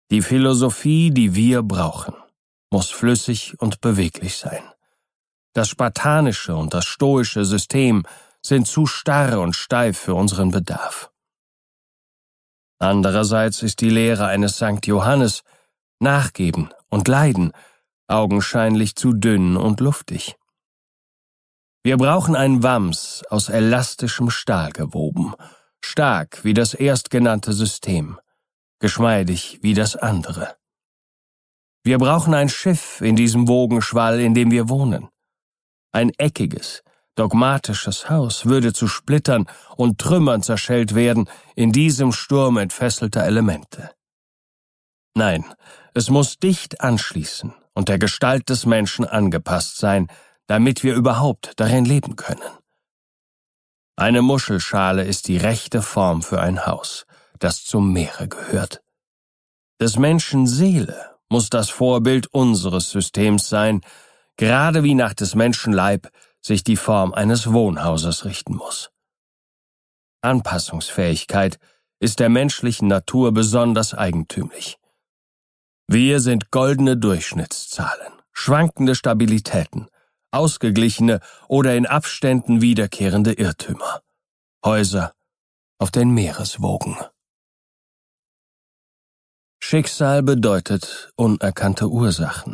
Die Philosophie, die wir brauchen, muss flüssig und beweglich sein. Das spartanische und das stoische System sind zu starr und steif für unseren Bedarf. Andererseits ist die Lehre eines Sankt Johannes, Nachgeben und Leiden, augenscheinlich zu dünn und luftig. Wir brauchen ein Wams aus elastischem Stahl gewoben, stark wie das erstgenannte System, geschmeidig wie das andere. Wir brauchen ein Schiff in diesem Wogenschwall, in dem wir wohnen. Ein eckiges, dogmatisches Haus würde zu Splittern und Trümmern zerschellt werden in diesem Sturm entfesselter Elemente. Nein, es muss dicht anschließen und der Gestalt des Menschen angepasst sein, damit wir überhaupt darin leben können. Eine Muschelschale ist die rechte Form für ein Haus, das zum Meere gehört. Des Menschen Seele muss das Vorbild unseres Systems sein, gerade wie nach des Menschen Leib sich die Form eines Wohnhauses richten muss. Anpassungsfähigkeit ist der menschlichen Natur besonders eigentümlich. Wir sind goldene Durchschnittszahlen, schwankende Stabilitäten, ausgeglichene oder in Abständen wiederkehrende Irrtümer, Häuser auf den Meereswogen. Schicksal bedeutet unerkannte Ursachen.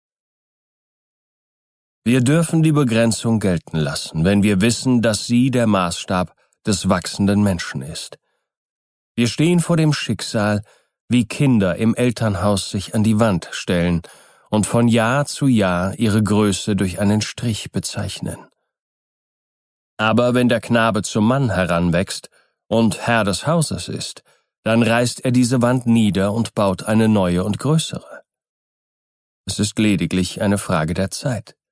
Wir dürfen die Begrenzung gelten lassen, wenn wir wissen, dass sie der Maßstab des wachsenden Menschen ist. Wir stehen vor dem Schicksal, wie Kinder im Elternhaus sich an die Wand stellen und von Jahr zu Jahr ihre Größe durch einen Strich bezeichnen. Aber wenn der Knabe zum Mann heranwächst und Herr des Hauses ist, dann reißt er diese Wand nieder und baut eine neue und größere. Es ist lediglich eine Frage der Zeit.